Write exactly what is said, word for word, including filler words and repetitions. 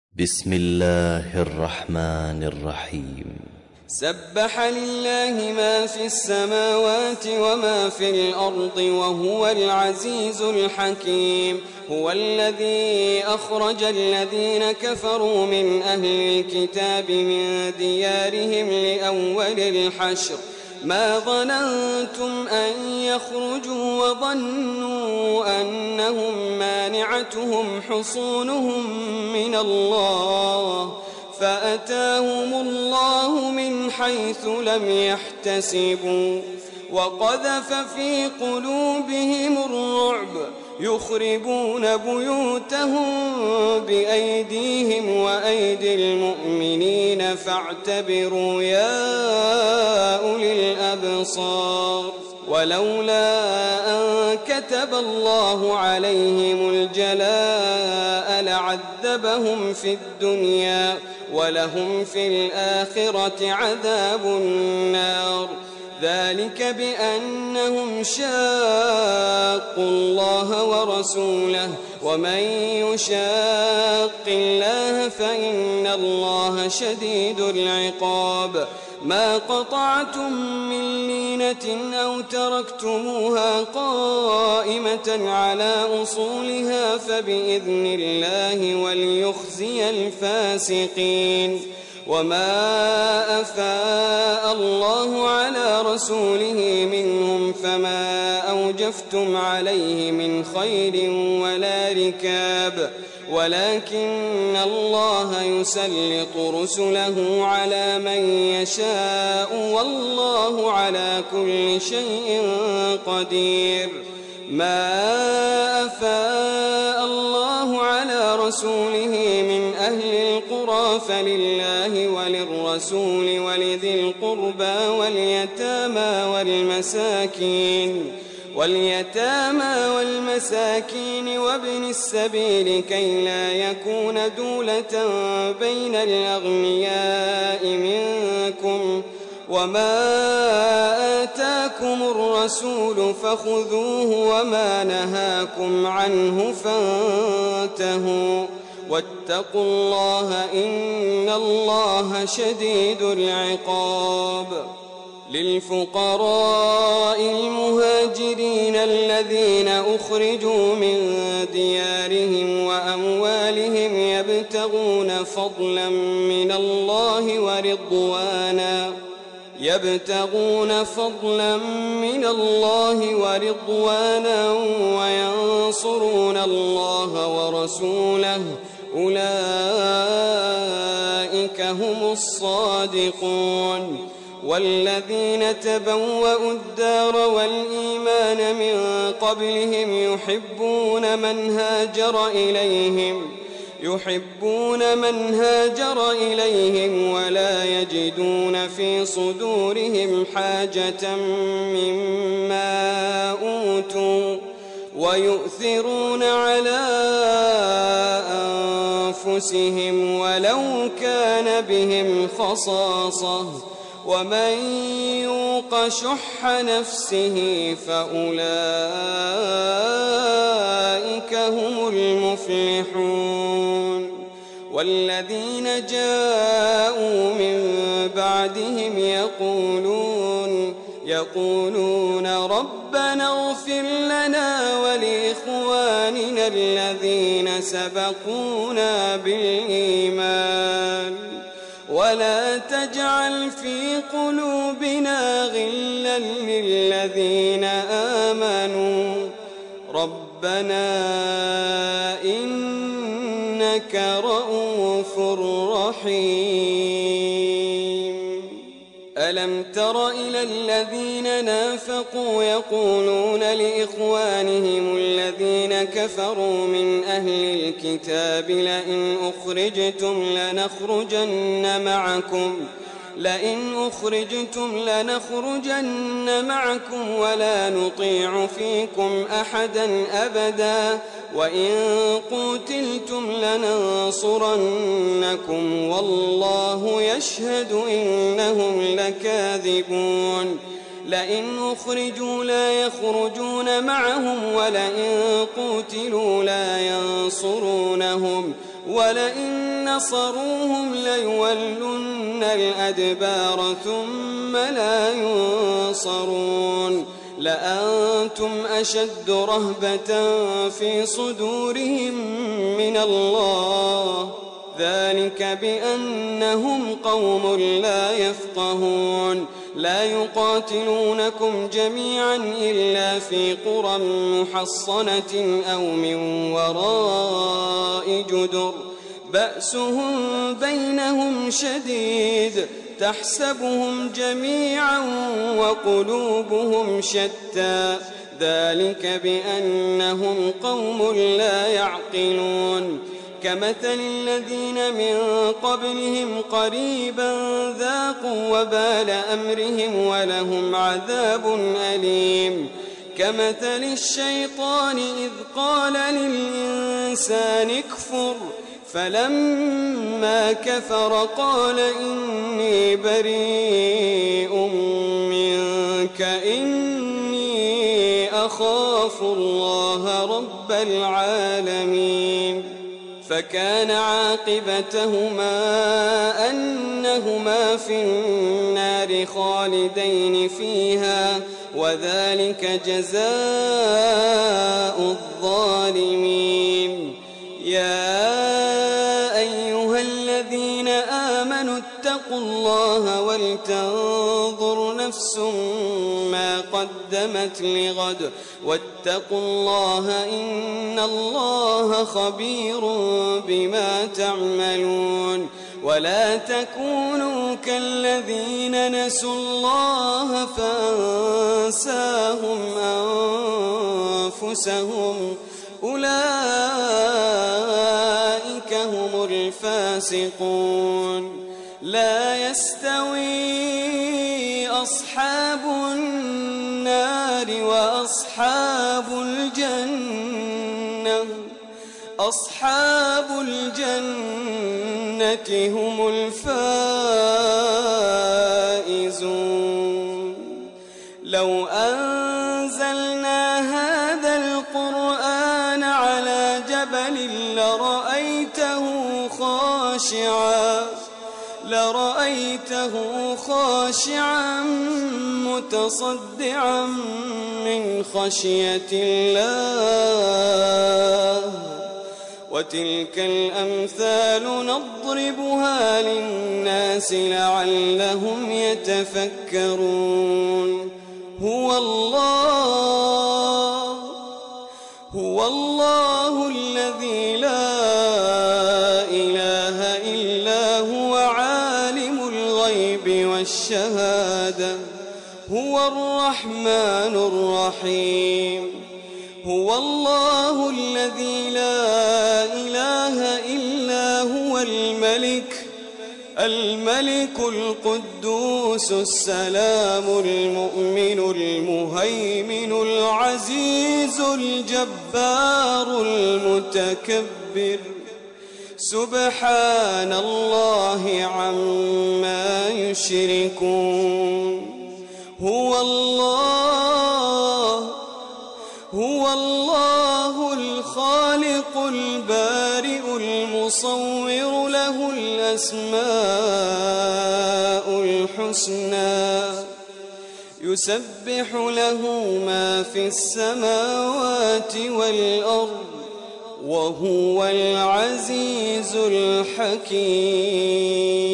بسم الله الرحمن الرحيم. سبح لله ما في السماوات وما في الأرض وهو العزيز الحكيم. هو الذي أخرج الذين كفروا من أهل الكتاب من ديارهم لأول الحشر ما ظننتم أن يخرجوا وظنوا أنهم مانعتهم حصونهم من الله فأتاهم الله من حيث لم يحتسبوا وقذف في قلوبهم الرعب يخربون بيوتهم بأيديهم وأيدي المؤمنين فاعتبروا يا أولي الأبصار. ولولا أن كتب الله عليهم الجلاء لعذبهم في الدنيا ولهم في الآخرة عذاب النار. ذلك بأنهم شاقوا الله ورسوله ومن يشاق الله فإن الله شديد العقاب. ما قطعتم من لينة أو تركتموها قائمة على أصولها فبإذن الله وليخزي الفاسقين. وما أفاء الله على رسوله منهم فما أوجفتم عليه من خير ولا ركاب ولكن الله يسلط رسله على من يشاء والله على كل شيء قدير. ما أفاء الله على رسوله من أهل القرى فلله وللرسول ولذي القربى واليتامى والمساكين واليتامى والمساكين وابن السبيل كي لا يكون دولة بين الأغنياء منكم. وما آتاكم الرسول فخذوه وما نهاكم عنه فانتهوا واتقوا الله إن الله شديد العقاب. للفقراء المهاجرين الذين أخرجوا من ديارهم وأموالهم يبتغون فضلا من الله ورضوانا يبتغون فضلا من الله ورضوانا وينصرون الله ورسوله أولئك هم الصادقون. والذين تبوأوا الدار والإيمان من قبلهم يحبون من هاجر إليهم يحبون من هاجر إليهم ولا يجدون في صدورهم حاجة مما أوتوا ويؤثرون على أنفسهم ولو كان بهم خصاصة ومن يوق شح نفسه فأولئك هم المفلحون. والذين جاءوا من بعدهم يقولون يقولون ربنا اغفر لنا ولإخواننا الذين سبقونا بالإيمان ولا تجعل في قلوبنا غلا للذين آمنوا ربنا إنك رؤوف رحيم. ألم تر إلى الذين نافقوا يقولون لإخوانهم الذين كفروا من أهل الكتاب لئن أخرجتم لنخرجن معكم لئن أخرجتم لنخرجن معكم ولا نطيع فيكم أحدا أبدا وإن قتلتم لننصرنكم والله يشهد إنهم لكاذبون. لئن أخرجوا لا يخرجون معهم ولئن قتلوا لا ينصرونهم ولئن نصروهم ليولن الأدبار ثم لا ينصرون لأنتم أشد رهبة في صدورهم من الله ذلك بأنهم قوم لا يفقهون لا يقاتلونكم جميعا إلا في قرى محصنة أو من وراء جدر بأسهم بينهم شديد تحسبهم جميعا وقلوبهم شتى ذلك بأنهم قوم لا يعقلون كمثل الذين من قبلهم قريبا ذاقوا وبال أمرهم ولهم عذاب أليم كمثل الشيطان إذ قال للإنسان اكفر فلما كفر قال إني بريء منك إني أخاف الله رب العالمين فكان عاقبتهما أنهما في النار خالدين فيها وذلك جزاء الظالمين يا أيها الذين آمنوا اتقوا الله ولتنظر نفس ما قدمت لغد واتقوا الله إن الله خبير بما تعملون ولا تكونوا كالذين نسوا الله فأنساهم أنفسهم أولئك هم الفاسقون لا يستوي أصحاب النار وأصحاب الجنة أصحاب الجنة هم الفائزون لو أنزلنا هذا القرآن على جبل لرأيته خاشعا لرأيته خاشعا متصدعا من خشية الله وتلك الأمثال نضربها للناس لعلهم يتفكرون هو الله هو الله الذي لا إله إلا هو عالم الغيب والشهادة هو الرحمن الرحيم هو الله الذي لا إله إلا هو الملك الملك القدوس السلام المؤمن المهيمن العزيز الجبار المتكبر سبحان الله عما يشركون هو الله هو الله الخالق البارئ المصور له الأسماء الحسنى يسبح له ما في السماوات والأرض وهو العزيز الحكيم